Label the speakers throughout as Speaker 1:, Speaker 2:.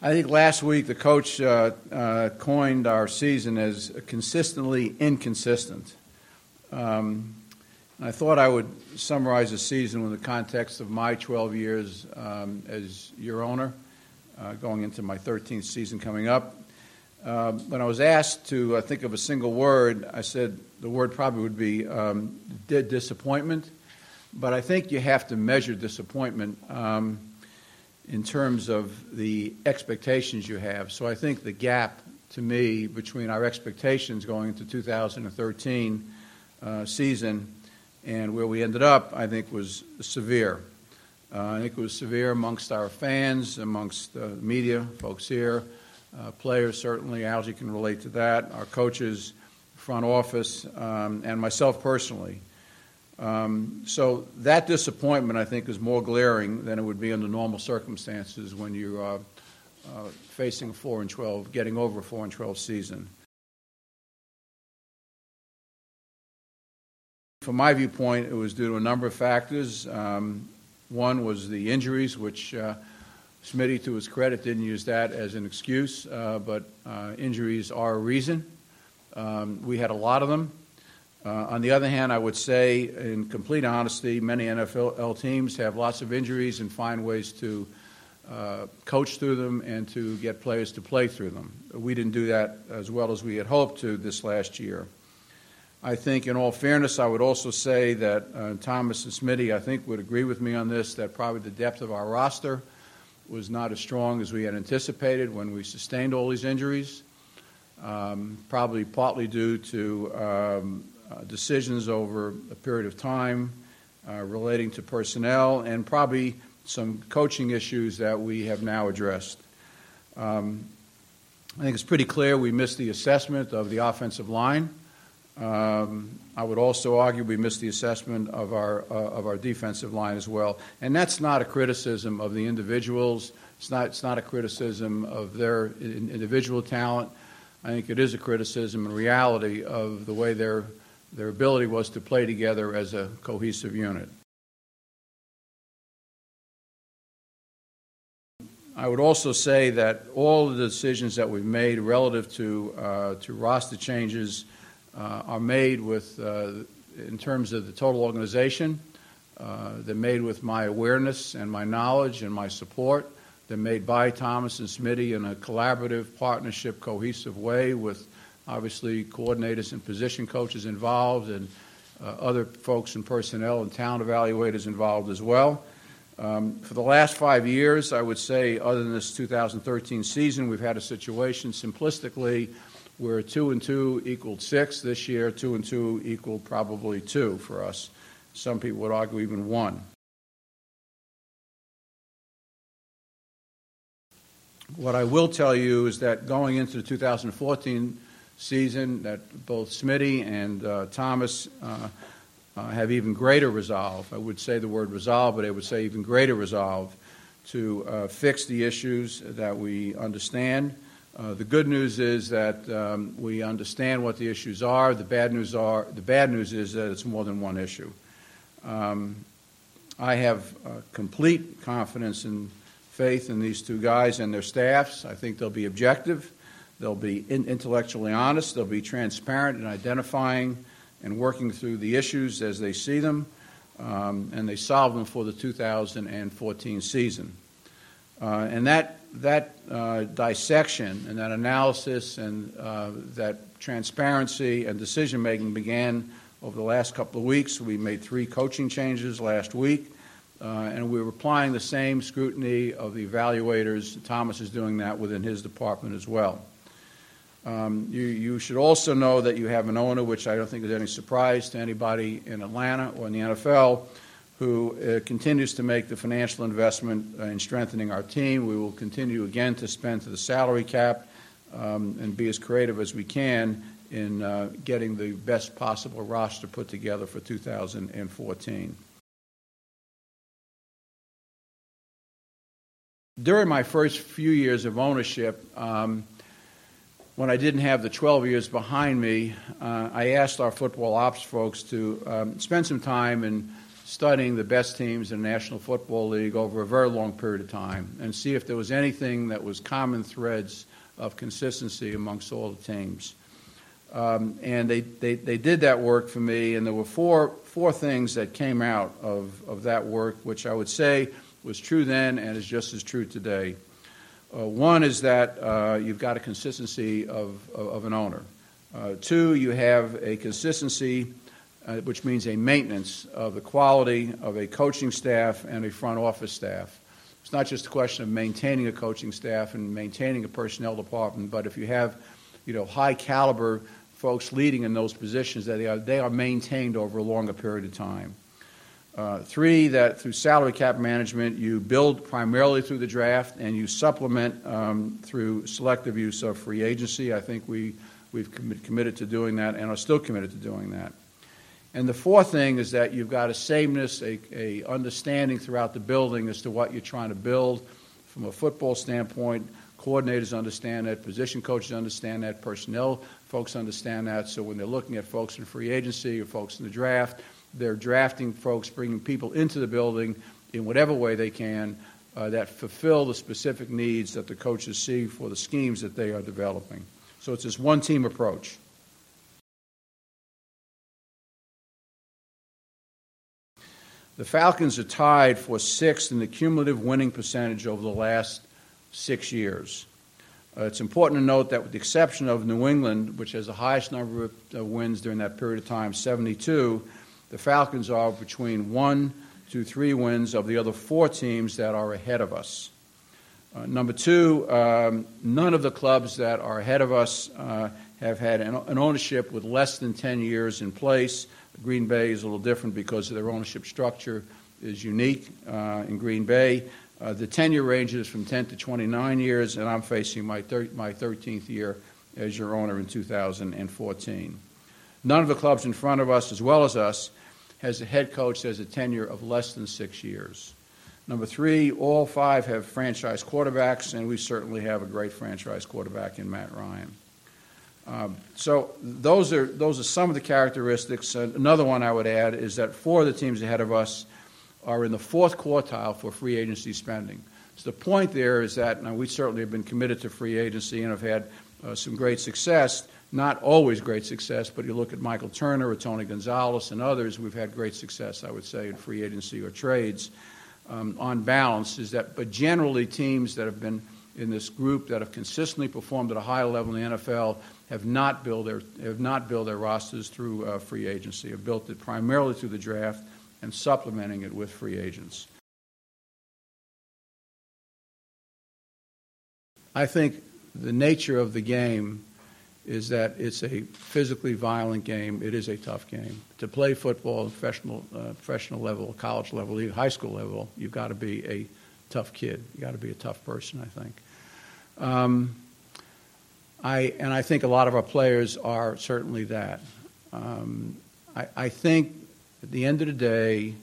Speaker 1: I think last week the coach coined our season as consistently inconsistent. I thought I would summarize the season in the context of my 12 years as your owner, going into my 13th season coming up. When I was asked to think of a single word, I said the word probably would be disappointment. But I think you have to measure disappointment in terms of the expectations you have. So I think the gap, to me, between our expectations going into 2013 season and where we ended up, I think was severe. I think it was severe amongst our fans, amongst media, folks here, players certainly. Algie can relate to that, our coaches, front office, and myself personally. So that disappointment, I think, is more glaring than it would be under normal circumstances when you're facing a 4-12, getting over a 4-12 season. From my viewpoint, it was due to a number of factors. One was the injuries, which Smitty, to his credit, didn't use that as an excuse, but injuries are a reason. We had a lot of them. On the other hand, I would say, in complete honesty, many NFL teams have lots of injuries and find ways to coach through them and to get players to play through them. We didn't do that as well as we had hoped to this last year. I think, in all fairness, I would also say that Thomas and Smitty, I think, would agree with me on this, that probably the depth of our roster was not as strong as we had anticipated when we sustained all these injuries, probably partly due to decisions over a period of time relating to personnel and probably some coaching issues that we have now addressed. I think it's pretty clear we missed the assessment of the offensive line. I would also argue we missed the assessment of our defensive line as well. And that's not a criticism of the individuals. It's not a criticism of their individual talent. I think it is a criticism and reality of the way their ability was to play together as a cohesive unit. I would also say that all of the decisions that we've made relative to roster changes are made with, in terms of the total organization. They're made with my awareness and my knowledge and my support. They're made by Thomas and Smitty in a collaborative, partnership, cohesive way with obviously coordinators and position coaches involved and other folks in personnel and talent evaluators involved as well. For the last 5 years, I would say, other than this 2013 season, we've had a situation simplistically where 2-2 equaled 6. This year, 2-2 equaled probably 2 for us. Some people would argue even 1. What I will tell you is that going into the 2014 season, that both Smitty and Thomas have even greater resolve. I would say the word resolve, but I would say even greater resolve to fix the issues that we understand. The good news is that we understand what the issues are. The bad news is that it's more than one issue. I have complete confidence and faith in these two guys and their staffs. I think they'll be objective. They'll be intellectually honest. They'll be transparent in identifying and working through the issues as they see them, and they solve them for the 2014 season. And that dissection and that analysis and that transparency and decision-making began over the last couple of weeks. We made 3 coaching changes last week, and we were applying the same scrutiny of the evaluators. Thomas is doing that within his department as well. You should also know that you have an owner, which I don't think is any surprise to anybody in Atlanta or in the NFL, who continues to make the financial investment in strengthening our team. We will continue again to spend to the salary cap and be as creative as we can in getting the best possible roster put together for 2014. During my first few years of ownership, when I didn't have the 12 years behind me, I asked our football ops folks to spend some time and studying the best teams in the National Football League over a very long period of time and see if there was anything that was common threads of consistency amongst all the teams. And they did that work for me, and there were four things that came out of that work, which I would say was true then and is just as true today. One is that you've got a consistency of an owner. Two, you have a consistency, which means a maintenance of the quality of a coaching staff and a front office staff. It's not just a question of maintaining a coaching staff and maintaining a personnel department, but if you have, high caliber folks leading in those positions, that they are maintained over a longer period of time. Three, that through salary cap management, you build primarily through the draft and you supplement through selective use of free agency. I think we've committed to doing that and are still committed to doing that. And the fourth thing is that you've got a sameness, a understanding throughout the building as to what you're trying to build from a football standpoint. Coordinators understand that, position coaches understand that, personnel folks understand that. So when they're looking at folks in free agency or folks in the draft, they're drafting folks, bringing people into the building in whatever way they can that fulfill the specific needs that the coaches see for the schemes that they are developing. So it's this one-team approach. The Falcons are tied for sixth in the cumulative winning percentage over the last 6 years. It's important to note that with the exception of New England, which has the highest number of wins during that period of time, 72, the Falcons are between 1 to 3 wins of the other 4 teams that are ahead of us. Number two, none of the clubs that are ahead of us have had an ownership with less than 10 years in place. Green Bay is a little different because their ownership structure is unique in Green Bay. The tenure ranges from 10 to 29 years, and I'm facing my 13th year as your owner in 2014. None of the clubs in front of us, as well as us, has a head coach that has a tenure of less than 6 years. Number three, all 5 have franchise quarterbacks, and we certainly have a great franchise quarterback in Matt Ryan. So those are some of the characteristics. Another one I would add is that 4 of the teams ahead of us are in the 4th quartile for free agency spending. So the point there is that now we certainly have been committed to free agency and have had some great success, not always great success, but you look at Michael Turner or Tony Gonzalez and others, we've had great success, I would say, in free agency or trades. On balance is that, but generally teams that have been in this group that have consistently performed at a high level in the NFL have not built their rosters through free agency, have built it primarily through the draft and supplementing it with free agents. I think the nature of the game is that it's a physically violent game. It is a tough game. To play football at professional level, college level, even high school level, you've got to be a tough kid. You've got to be a tough person, I think. I think a lot of our players are certainly that. I think at the end of the day,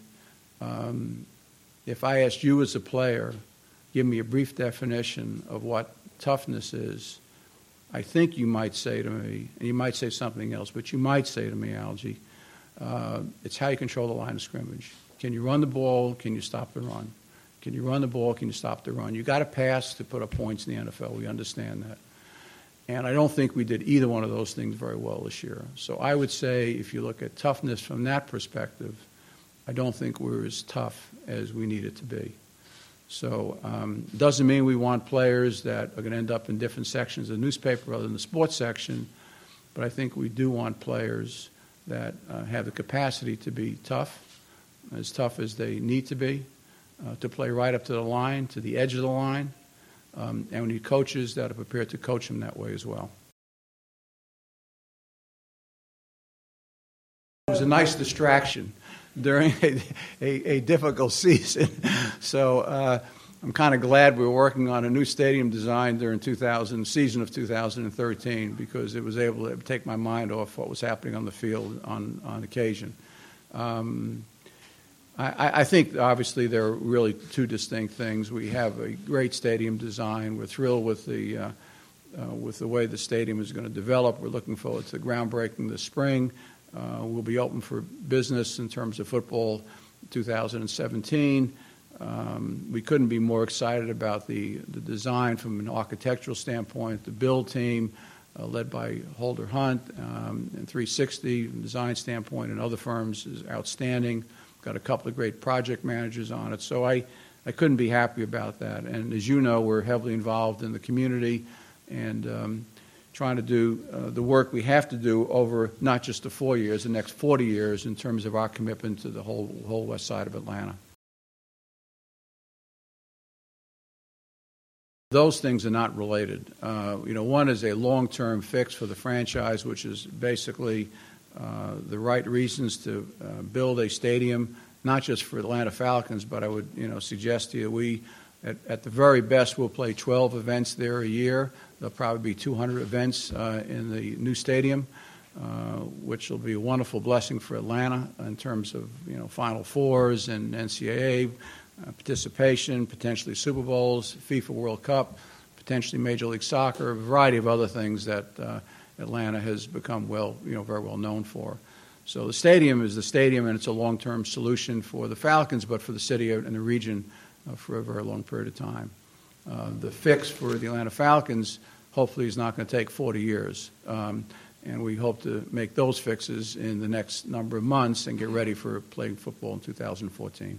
Speaker 1: if I asked you as a player, give me a brief definition of what toughness is, I think you might say to me, and you might say something else, but you might say to me, Algie, it's how you control the line of scrimmage. Can you run the ball? Can you stop the run? Can you run the ball? Can you stop the run? You got to pass to put up points in the NFL. We understand that. And I don't think we did either one of those things very well this year. So I would say if you look at toughness from that perspective, I don't think we're as tough as we need it to be. So it doesn't mean we want players that are going to end up in different sections of the newspaper other than the sports section, but I think we do want players that have the capacity to be tough as they need to be, to play right up to the line, to the edge of the line, and we need coaches that are prepared to coach them that way as well. It was a nice distraction during a difficult season. So I'm kind of glad we were working on a new stadium design during season of 2013 because it was able to take my mind off what was happening on the field on occasion. I think, obviously, there are really 2 distinct things. We have a great stadium design. We're thrilled with the way the stadium is going to develop. We're looking forward to groundbreaking this spring. We'll be open for business in terms of football 2017. We couldn't be more excited about the design from an architectural standpoint. The build team, led by Holder Hunt, and 360 from a design standpoint, and other firms, is outstanding. Got a couple of great project managers on it. So I couldn't be happy about that. And as you know, we're heavily involved in the community and trying to do the work we have to do over not just the 4 years, the next 40 years in terms of our commitment to the whole west side of Atlanta. Those things are not related. One is a long-term fix for the franchise, which is basically the right reasons to build a stadium, not just for Atlanta Falcons, but I would suggest to you we, at the very best, will play 12 events there a year. There'll probably be 200 events in the new stadium, which will be a wonderful blessing for Atlanta in terms of Final Fours and NCAA participation, potentially Super Bowls, FIFA World Cup, potentially Major League Soccer, a variety of other things that Atlanta has become very well known for. So the stadium is the stadium, and it's a long-term solution for the Falcons, but for the city and the region for a very long period of time. The fix for the Atlanta Falcons hopefully is not going to take 40 years, and we hope to make those fixes in the next number of months and get ready for playing football in 2014.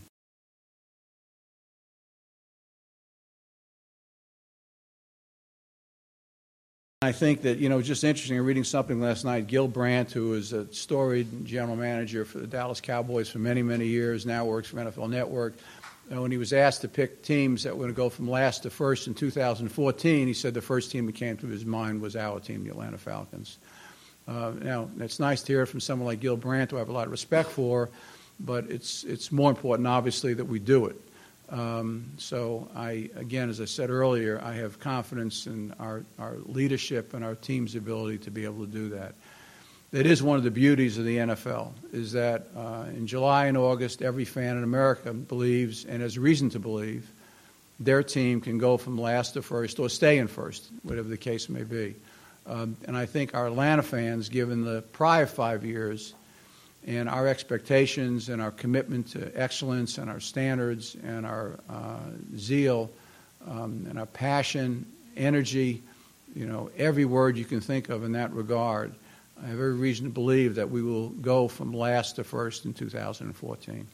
Speaker 1: I think that, just interesting, reading something last night, Gil Brandt, who was a storied general manager for the Dallas Cowboys for many, many years, now works for NFL Network. When he was asked to pick teams that were going to go from last to first in 2014, he said the first team that came to his mind was our team, the Atlanta Falcons. Now, it's nice to hear from someone like Gil Brandt, who I have a lot of respect for, but it's more important, obviously, that we do it. So again, as I said earlier, I have confidence in our leadership and our team's ability to be able to do that. That is one of the beauties of the NFL, is that in July and August, every fan in America believes, and has reason to believe, their team can go from last to first or stay in first, whatever the case may be. And I think our Atlanta fans, given the prior 5 years, and our expectations and our commitment to excellence and our standards and our zeal and our passion, energy, every word you can think of in that regard, I have every reason to believe that we will go from last to first in 2014.